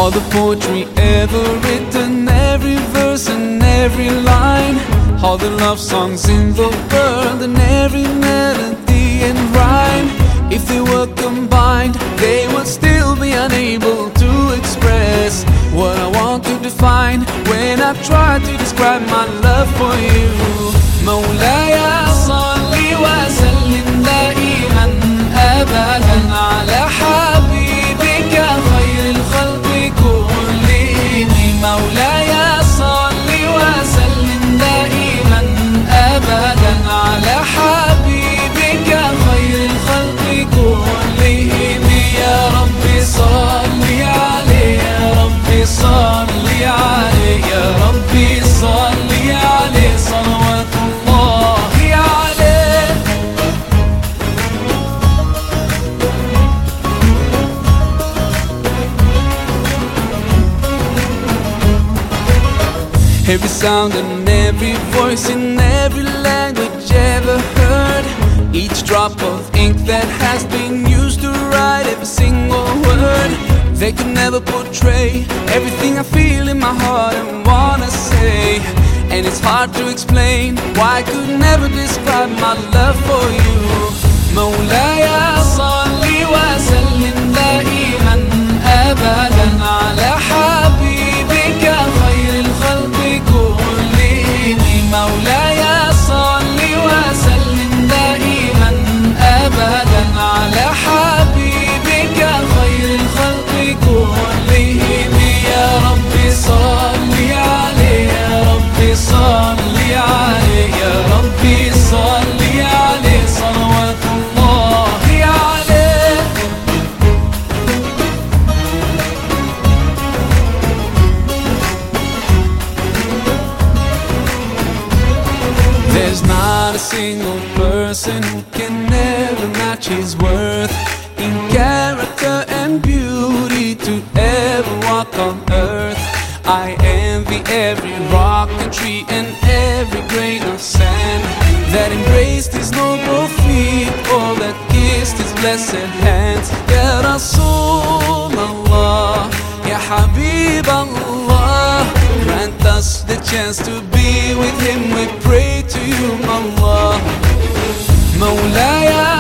All the poetry ever written, every verse and every line, all the love songs in the world and every melody and rhyme. If they were combined, they would still be unable to express what I want to define when I try to describe my love for you. مولاي صل وسلم دائما أبدا على حبيبك خير الخلق كلهم. مولاي صل وسلم دائما أبدا على حبيبك خير الخلق كلهم. يا ربي صل عليه، يا ربي صل عليه، يا ربي صل عليه صلوات الله عليه. Every sound and every voice in every language ever heard, each drop of ink that has been used to write every single word, they could never portray everything I feel in my heart and wanna say. And it's hard to explain why I could never describe my love for you. مولاي صل وسلم دائما أبدا على حبيبك خير الخلق كلهم. مولاي صل وسلم دائما أبدا على حبيبك خير الخلق كلهم. يا ربي صل عليه، يا ربي صل عليه، يا ربي صل عليه صلوات الله عليه. There's not a single person who can never match his worth in character and beauty to ever walk on earth. I envy every rock and tree and every grain of sand that embraced his noble feet or that kissed his blessed hands. Ya Rasulullah, Ya Habib Allah, grant us the chance to be with him. We pray to you, Allah. مولاي